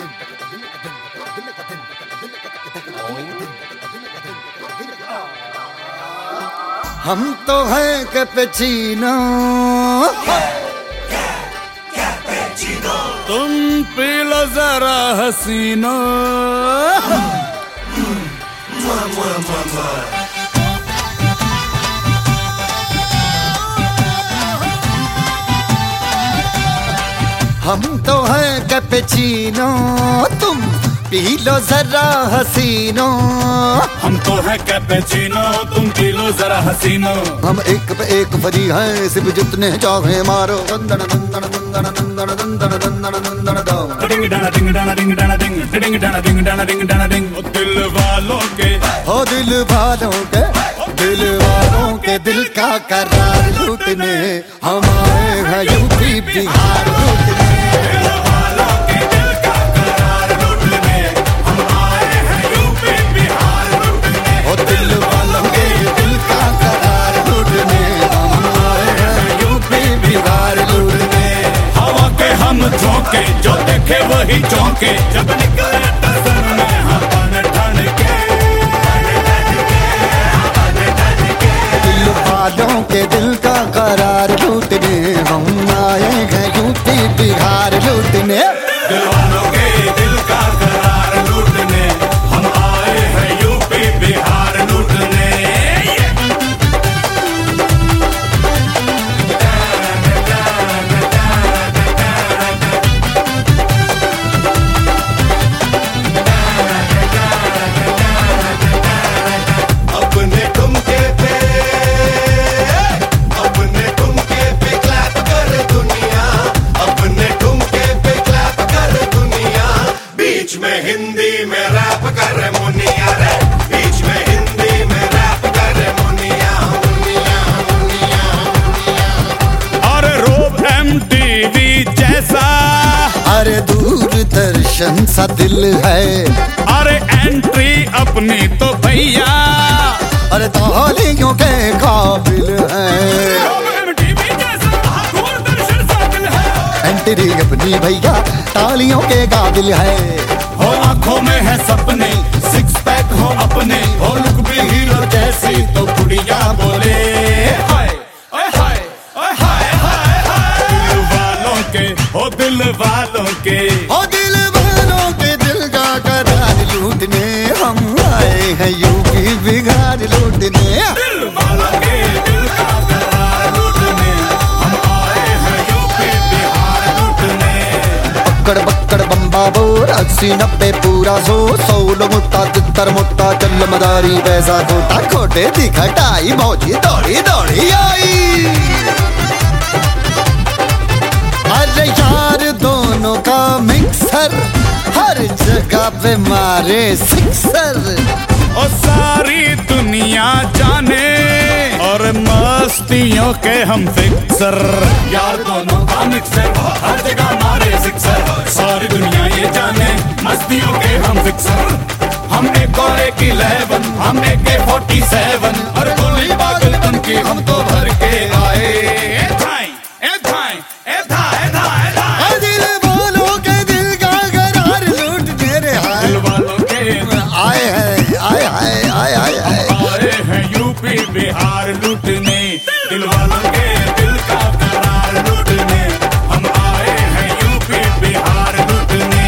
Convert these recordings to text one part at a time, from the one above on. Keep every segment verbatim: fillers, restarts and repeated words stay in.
हम तो हैं कैपेचिनो, तुम पी लो जरा हसीनो। हम तो हैं कैपेचिनो, तुम पी लो जरा हसीनो। हम तो है कैपेचिनो, तुम पी लो जरा हसीनो। हम एक पे एक फरी हैं, सिर्फ जितने चाहे मारो। दंदन दंदन दंदन दंदन दंदन दंदन दंदन दो। डिंग डाना डिंग डाना डिंग डाना डिंग डिंग डाना डिंग डाना डिंग डाना डिंग। ओ दिल वालों के, हो दिल वालों के, दिल वालों के दिल का करार लूटने हम आए हैं यूपी बिहार लूटने। झोंके जो देखे वही चौंके, जब निकले टसन में हवन ठन के। दिल वालों के दिल का करार लूटने हम आए हैं यूपी बिहार लूटने। दिल वालों के दिल का करार लूटने हम आए हैं यूपी बिहार लूटने। हिंदी में रैप कर मुनिया रे, बीच में हिंदी में रैप कर मुनिया मुनिया मुनिया मुनिया। अरे रोब एमटीवी जैसा, अरे दूरदर्शन सा दिल है। अरे एंट्री अपनी तो भैया, अरे तालियों के काबिल है। एमटीवी जैसा दूरदर्शन सा दिल है। एंट्री अपनी भैया तालियों के काबिल है। हो आंखों में है सपने, सिक्स पैक हो अपने, हो लुक भी हीरो जैसी तो गुड़िया बोले हाय हाय हाय हाय हाय हाय। दिल वालों के, हो दिल वालों के, हो दिल वालों के दिल का करार लूटने हम आए हैं यूपी बिहार लूटने। दिल वालों के दिल का करार लूटने हम आए हैं यूपी बिहार लूटने। पकड़ पकड़ बम्बा बोर अस्सी नब्बे पूरा सो, सौलो मुट्टा तितर मुट्टा चल मदारी पैसा खोटा, खोटे दिखटाई मौजी दौड़ी दौड़ी आई। अरे यार दोनों का मिक्सर हर जगह पे मारे सिक्सर। और सारी दुनिया जाने और मस्तियों के हम फिक्सर। यार दोनों का मिक्सर हर जगह मारे सिक्सर। सारी दुनिया ये जाने मस्तियों के हम फिक्सर। हम एक और एक इलेवन, हम एक के फोर्टी सेवन, और गोली पागल बन के हम तो भर के आए। ए भाई ए भाई ए भाई ए भाई दिल वालों के दिल का करार लूट मेरे हाय। दिल वालों के आए हैं आए आए आए आए आए आए हैं यूपी बिहार लूटने। दिल वालों के दिल का करार लूटने हम आए हैं यूपी बिहार लूटने।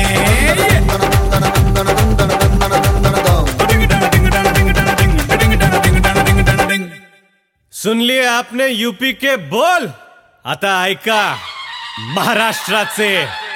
सुन लिए आपने यूपी के बोल, आता ऐका महाराष्ट्राचे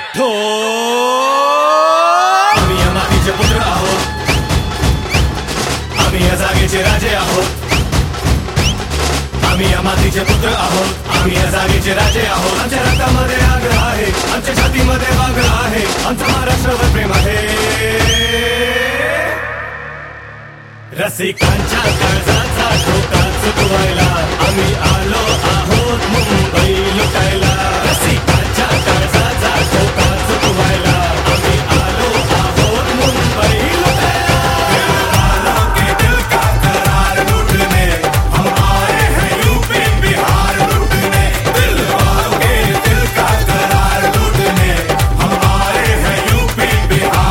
ढोल। आम्ही या मातीचे पुत्र आहोत, आम्ही या जागेचे राजे आहोत। आम्ही या मातीचे पुत्र आहोत, आम्ही या जागेचे राजे आहोत। आमच्या रक्तामध्ये आग आहे, आमच्या छातीमध्ये वाघ आहे, आमचं महाराष्ट्रावर प्रेम आहे। रसिकांच्या काळजाचा ठोका चुकवायला आम्ही आलो आहोत मुंबई लुटायला। रसिकांच्या काळजाचा ठोका चुकवायला आम्ही आलो आहोत मुंबई लुटायला। दिल वालों के दिल का करार लूटने हम आए हैं यूपी बिहार लूटने। दिल वालों के दिल का करार लूटने हम आए हैं यूपी बिहार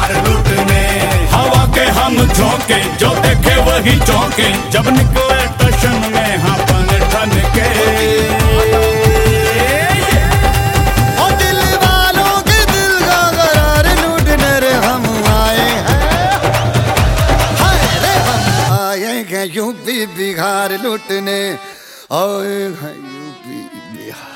जो देखे वही चौंके जब निकले टशन में हाँ पन ठन के। ओ दिल वालों के दिल का करार लूटने रे हम आए हैं, हाय रे हम आए हैं यूपी बिहार लूटने, आए हैं यूपी बिहार।